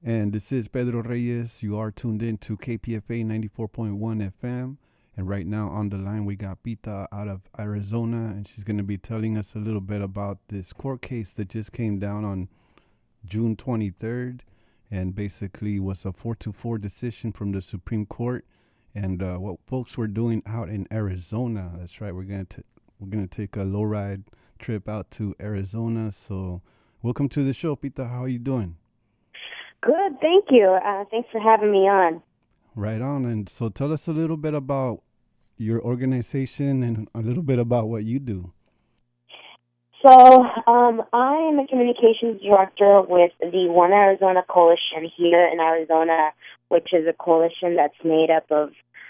And this is Pedro Reyes. You are tuned in to KPFA 94.1 FM. And right now on the line, we got Pita out of Arizona, and she's going to be telling us a little bit about this court case that just came down on June 23rd, and basically was a 4-4 decision from the Supreme Court. And what folks were doing out in Arizona. That's right. We're gonna take a low ride trip out to Arizona. So, welcome to the show, Pita. How are you doing? Good, thank you. Thanks for having me on. Right on. And so, tell us a little bit about your organization and a little bit about what you do. So, I am a communications director with the One Arizona Coalition here in Arizona, which is a coalition that's made up of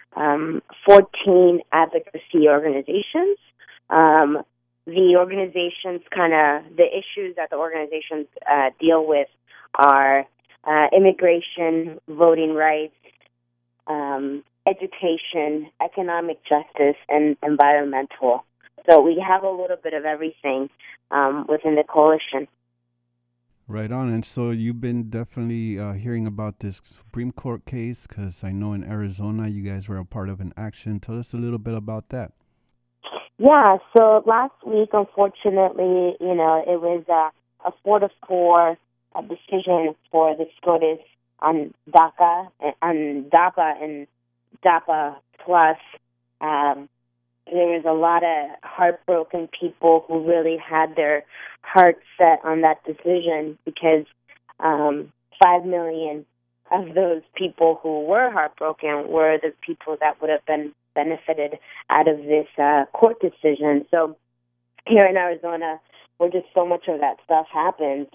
14 advocacy organizations. The organizations the issues that the organizations deal with are immigration, voting rights, education, economic justice, and environmental. So we have a little bit of everything within the coalition. Right on. And so, you've been definitely hearing about this Supreme Court case because I know in Arizona you guys were a part of an action. Tell us a little bit about that. Yeah, so last week, unfortunately, it was a 4-4 decision for the SCOTUS on DAPA and DAPA Plus. There was a lot of heartbroken people who really had their hearts set on that decision because 5 million of those people who were heartbroken were the people that would have been benefited out of this court decision. So here in Arizona, where just so much of that stuff happens,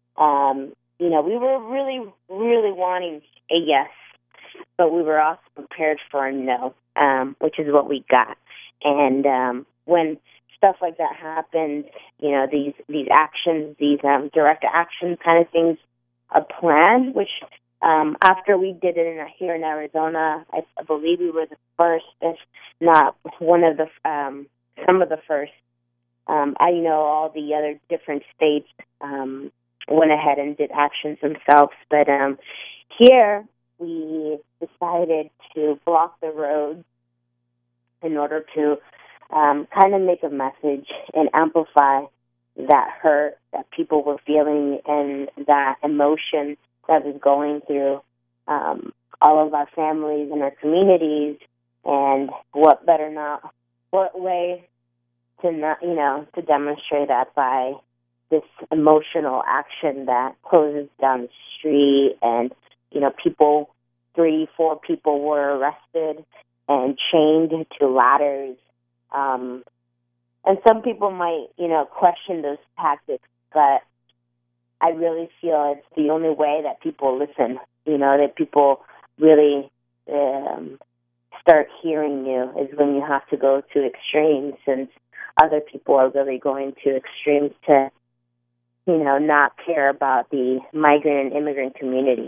we were really, really wanting a yes, but we were also prepared for a no, which is what we got. And when stuff like that happens, these actions, these direct action kind of things are planned, which after we did it here in Arizona, I believe we were the first, if not one of the, some of the first. I know all the other different states went ahead and did actions themselves, but here we decided to block the roads in order to kind of make a message and amplify that hurt that people were feeling and that emotion that was going through all of our families and our communities. And what way to not, to demonstrate that by this emotional action that closes down the street and, people, 3-4 people were arrested and chained to ladders. And some people might, question those tactics, but I really feel it's the only way that people listen, that people really start hearing you is when you have to go to extremes, since other people are really going to extremes to, not care about the migrant and immigrant community.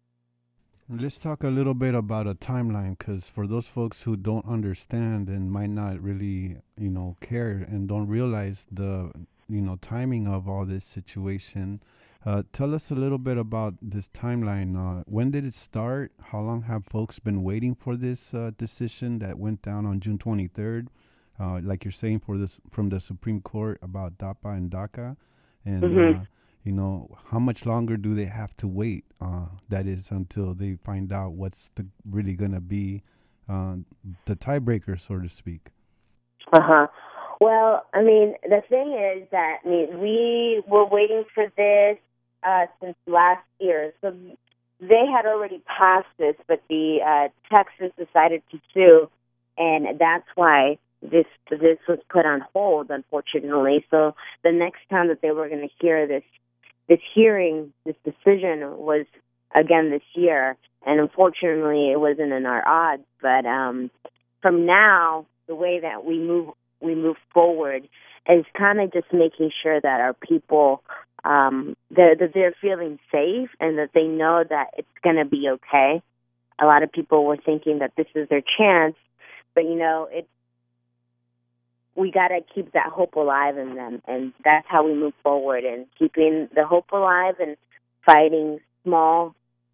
Let's talk a little bit about a timeline, because for those folks who don't understand and might not really, care and don't realize the, timing of all this situation, tell us a little bit about this timeline. When did it start? How long have folks been waiting for this decision that went down on June 23rd? Like you're saying, from the Supreme Court about DAPA and DACA, and Mm-hmm. how much longer do they have to wait? That is until they find out what's really going to be the tiebreaker, so to speak. Uh-huh. Well, the thing is that we were waiting for this since last year. So they had already passed this, but the Texas decided to sue, and that's why this was put on hold, unfortunately. So the next time that they were going to hear this hearing, this decision was again this year, and unfortunately it wasn't in our odds. But from now, the way that we move forward is kind of just making sure that our people that they're feeling safe and that they know that it's going to be okay. A lot of people were thinking that this is their chance, but we got to keep that hope alive in them, and that's how we move forward, and keeping the hope alive and fighting small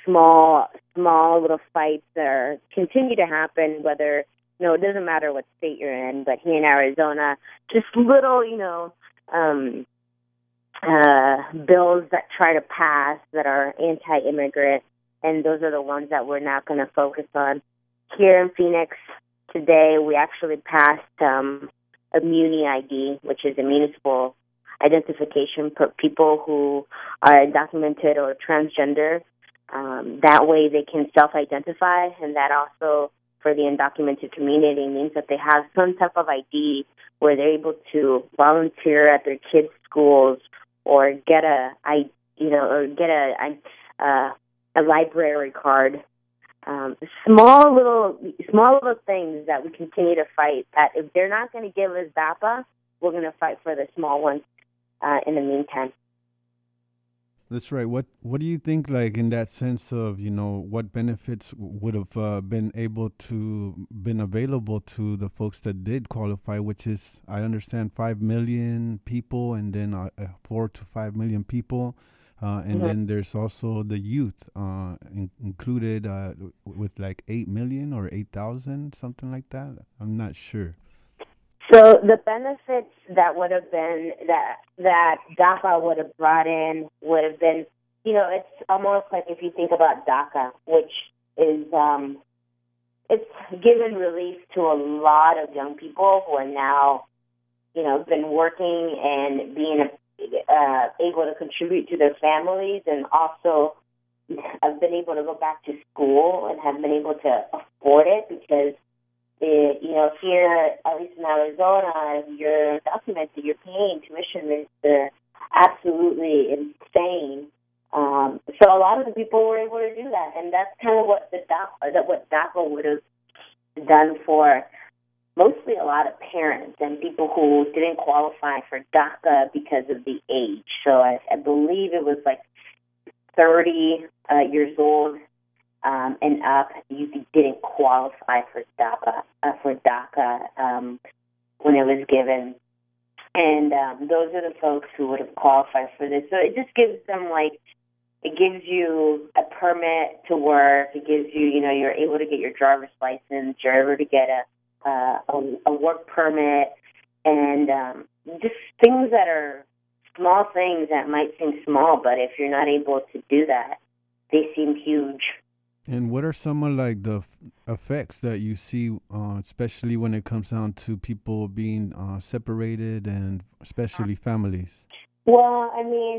small little fights that continue to happen, whether, it doesn't matter what state you're in, but here in Arizona, just little, bills that try to pass that are anti-immigrant, and those are the ones that we're not going to focus on. Here in Phoenix today, we actually passed a Muni ID, which is a municipal identification for people who are undocumented or transgender. That way they can self-identify, and that also for the undocumented community means that they have some type of ID where they're able to volunteer at their kids' schools or get a library card. Small little things that we continue to fight. That if they're not going to give us DAPA, we're going to fight for the small ones in the meantime. That's right. What do you think, like, in that sense of, what benefits would have been available to the folks that did qualify, which is, I understand, 5 million people, and then 4 to 5 million people. And then there's also the youth included with like 8 million or 8,000, something like that. I'm not sure. So the benefits that would have been that DACA would have brought in would have been, it's almost like if you think about DACA, which is it's given relief to a lot of young people who are now, been working and being able to contribute to their families, and also have been able to go back to school and have been able to afford it, because here, at least in Arizona, if you're documented, you're paying tuition is absolutely insane. So a lot of the people were able to do that, and that's kind of what DACA would have done for mostly a lot of parents and people who didn't qualify for DACA because of the age. So I believe it was like 30 years old and up. You didn't qualify for DACA when it was given, and those are the folks who would have qualified for this. So it just gives them it gives you a permit to work. It gives you, you're able to get your driver's license. You're able to get a work permit, and just things that are small things that might seem small, but if you're not able to do that, they seem huge. And what are some of the effects that you see, especially when it comes down to people being separated, and especially families? Well,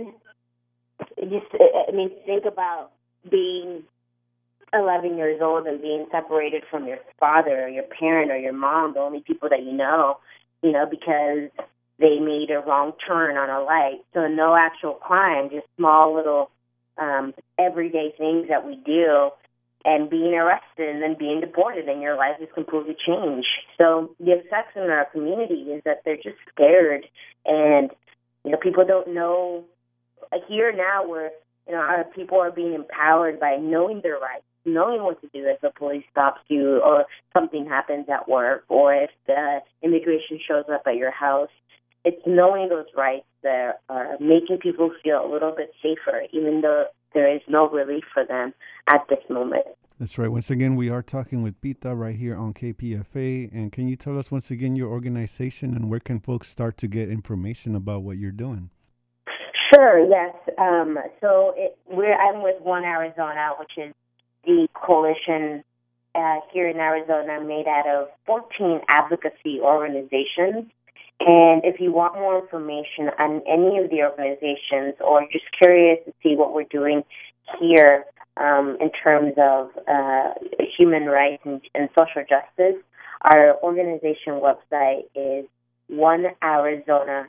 think about being 11 years old and being separated from your father or your parent or your mom, the only people that you know, because they made a wrong turn on a light. So no actual crime, just small little everyday things that we do, and being arrested and then being deported, and your life is completely changed. So the effects in our community is that they're just scared, and people don't know. Here now, where our people are being empowered by knowing their rights, knowing what to do if the police stops you, or something happens at work, or if the immigration shows up at your house. It's knowing those rights that are making people feel a little bit safer, even though there is no relief for them at this moment. That's right. Once again, we are talking with Pita right here on KPFA. And can you tell us once again your organization, and where can folks start to get information about what you're doing? Sure, yes. I'm with One Arizona, which is the coalition here in Arizona made out of 14 advocacy organizations. And if you want more information on any of the organizations, or just curious to see what we're doing here in terms of human rights and social justice, our organization website is onearizona.org.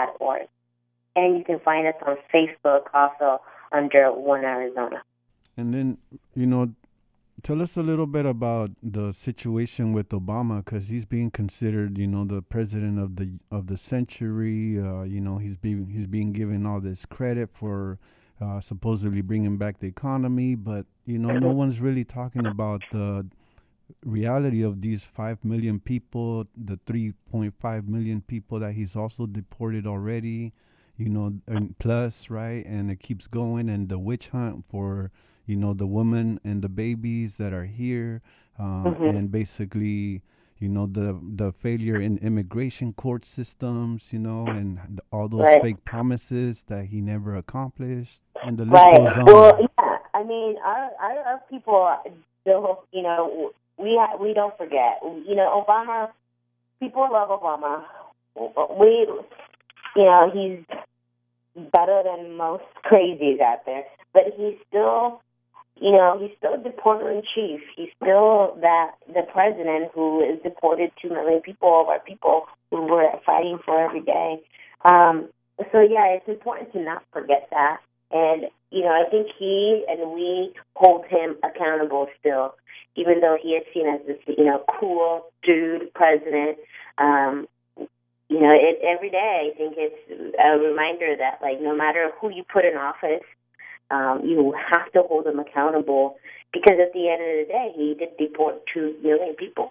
And you can find us on Facebook also under One Arizona. And then, tell us a little bit about the situation with Obama, because he's being considered, the president of the century. He's being given all this credit for supposedly bringing back the economy, but no one's really talking about the reality of these 5 million people, the 3.5 million people that he's also deported already. And plus, right? And it keeps going, and the witch hunt for, the women and the babies that are here, Mhm. and basically, the failure in immigration court systems, and all those Right. fake promises that he never accomplished, and the list Right. goes Well, on. yeah. I mean, our people still, we don't forget. Obama. People love Obama. We, he's better than most crazies out there, but he's still deporter in chief. He's still the president who has deported 2 million people of our people who we're fighting for every day. Um, so yeah, it's important to not forget that. And I think he and we hold him accountable still, even though he is seen as this cool dude president. Um, every day I think it's a reminder that like no matter who you put in office, you have to hold him accountable because at the end of the day, he did deport 2 million people.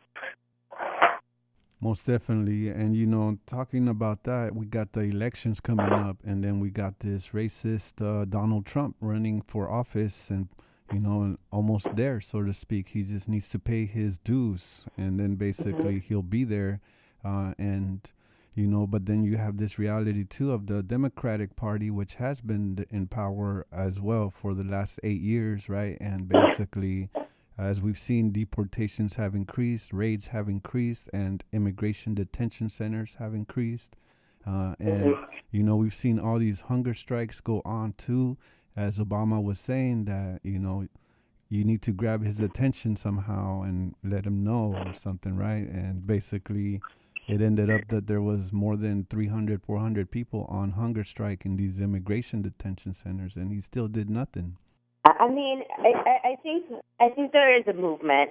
Most definitely. And, talking about that, we got the elections coming up, and then we got this racist Donald Trump running for office and, almost there, so to speak. He just needs to pay his dues, and then basically Mm-hmm. he'll be there. And, but then you have this reality, too, of the Democratic Party, which has been in power as well for the last 8 years, right? And basically, as we've seen, deportations have increased, raids have increased, and immigration detention centers have increased. And, Mm-hmm. we've seen all these hunger strikes go on too, as Obama was saying that, you need to grab his attention somehow and let him know or something, right? And basically, it ended up that there was more than 300, 400 people on hunger strike in these immigration detention centers, and he still did nothing. I mean, I think there is a movement.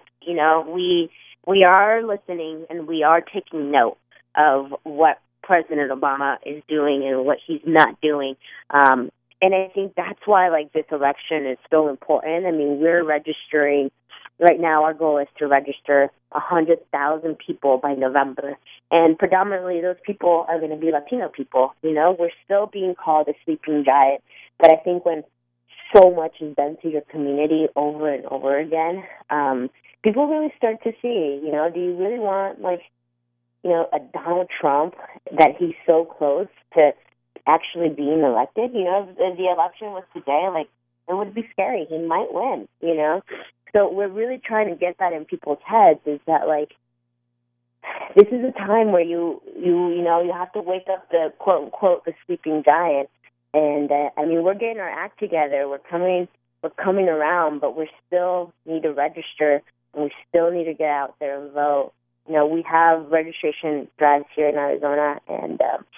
We are listening and we are taking note of what President Obama is doing and what he's not doing. And I think that's why like this election is so important. I mean, we're registering right now. Our goal is to register 100,000 people by November, and predominantly those people are going to be Latino people. We're still being called a sleeping giant, but I think when so much is done to your community over and over again, people really start to see, do you really want like, a Donald Trump that he's so close to actually being elected? If the election was today, like it would be scary. He might win. So we're really trying to get that in people's heads is that like this is a time where you have to wake up the quote unquote the sleeping giant. And I mean, we're getting our act together. We're coming around, but we still need to register, and we still need to get out there and vote. We have registration drives here in Arizona, and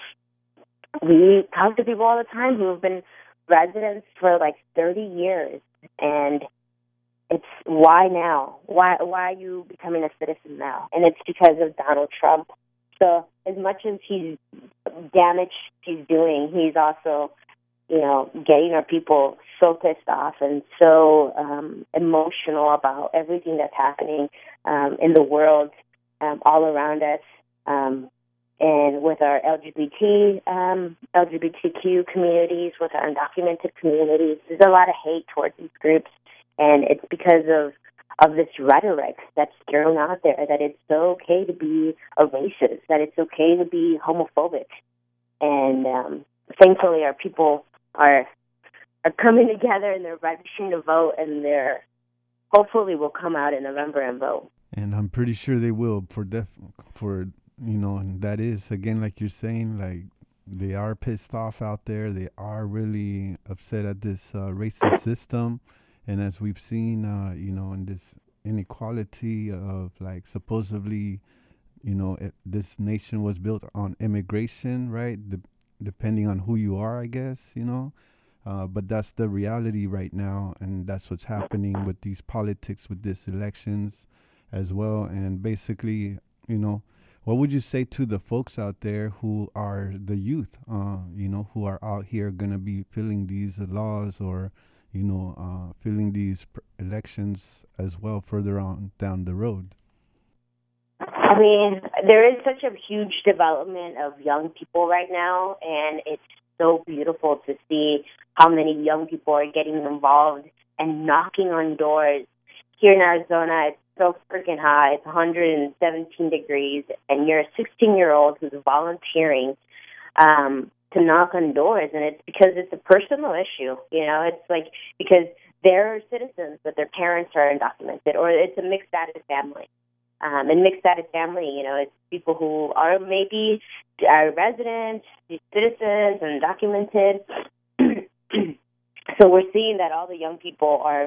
we talk to people all the time who have been residents for like 30 years, and it's why now? Why are you becoming a citizen now? And it's because of Donald Trump. So as much as he's damage he's doing, he's also getting our people so pissed off and so emotional about everything that's happening in the world, all around us, and with our LGBTQ communities, with our undocumented communities. There's a lot of hate towards these groups, and it's because of this rhetoric that's thrown out there that it's so okay to be a racist, that it's okay to be homophobic, and thankfully our people are coming together and they're registering to vote, and they're hopefully will come out in November and vote. And I'm pretty sure they will for and that is again like you're saying, like they are pissed off out there. They are really upset at this racist system, and as we've seen, in this inequality of like supposedly, this nation was built on immigration, right? Depending on who you are, I guess, but that's the reality right now, and that's what's happening with these politics, with these elections as well. And basically, what would you say to the folks out there who are the youth, who are out here going to be filling these laws or, filling these elections as well further on down the road? I mean, there is such a huge development of young people right now, and it's so beautiful to see how many young people are getting involved and knocking on doors. Here in Arizona, it's so freaking hot. It's 117 degrees, and you're a 16-year-old who's volunteering to knock on doors, and it's because it's a personal issue. It's like because they're citizens, but their parents are undocumented, or it's a mixed status family. And mixed status family, it's people who are maybe residents, citizens, undocumented. So we're seeing that all the young people are,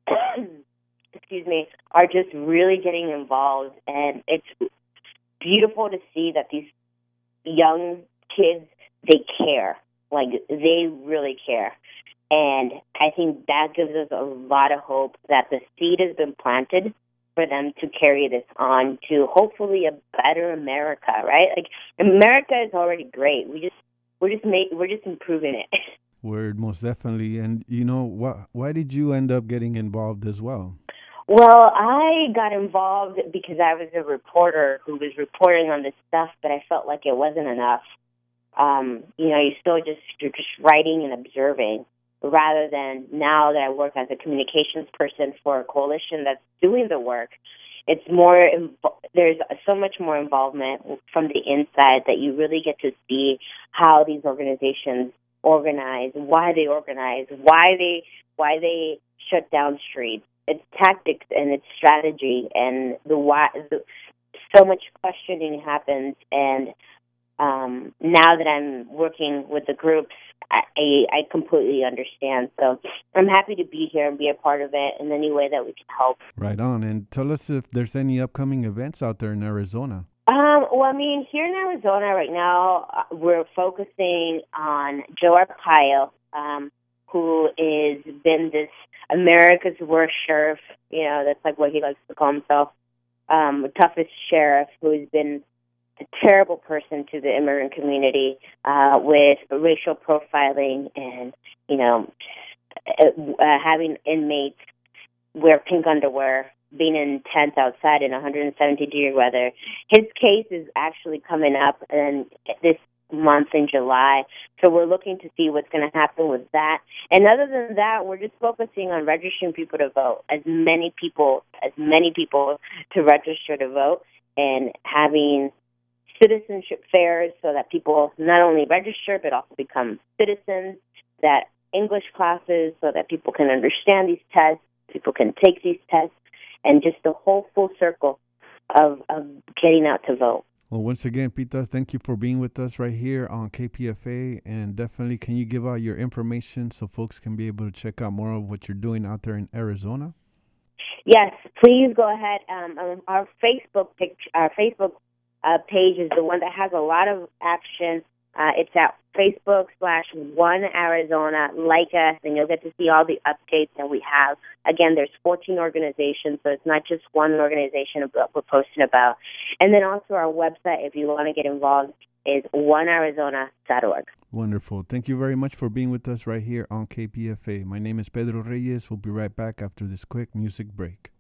are just really getting involved, and it's beautiful to see that these young kids, they care. Like, they really care. And I think that gives us a lot of hope that the seed has been planted for them to carry this on to hopefully a better America, right? Like, America is already great. We're just improving it. Word, most definitely. And why did you end up getting involved as well? Well, I got involved because I was a reporter who was reporting on this stuff, but I felt like it wasn't enough. You're just writing and observing, rather than now that I work as a communications person for a coalition that's doing the work. It's more, there's so much more involvement from the inside that you really get to see how these organizations organize, why they shut down streets. It's tactics and it's strategy, and so much questioning happens. And now that I'm working with the groups, I completely understand. So I'm happy to be here and be a part of it in any way that we can help. Right on. And tell us if there's any upcoming events out there in Arizona. Here in Arizona right now, we're focusing on Joe Arpaio, who has been this America's worst sheriff. That's like what he likes to call himself, the toughest sheriff, who's been a terrible person to the immigrant community, with racial profiling and, having inmates wear pink underwear, being in tents outside in 170-degree weather. His case is actually coming up this month in July, so we're looking to see what's going to happen with that. And other than that, we're just focusing on registering people to vote, as many people to register to vote, and having citizenship fairs so that people not only register but also become citizens, that English classes so that people can understand these tests, people can take these tests, and just the whole full circle of getting out to vote. Well, once again, Pita, thank you for being with us right here on KPFA, and definitely can you give out your information so folks can be able to check out more of what you're doing out there in Arizona? Yes, please go ahead. Our Facebook page is the one that has a lot of action. It's at Facebook/OneArizona. Like us, and you'll get to see all the updates that we have. Again, there's 14 organizations, so it's not just one organization we're posting about. And then also our website, if you want to get involved, is onearizona.org. Wonderful. Thank you very much for being with us right here on KPFA. My name is Pedro Reyes. We'll be right back after this quick music break.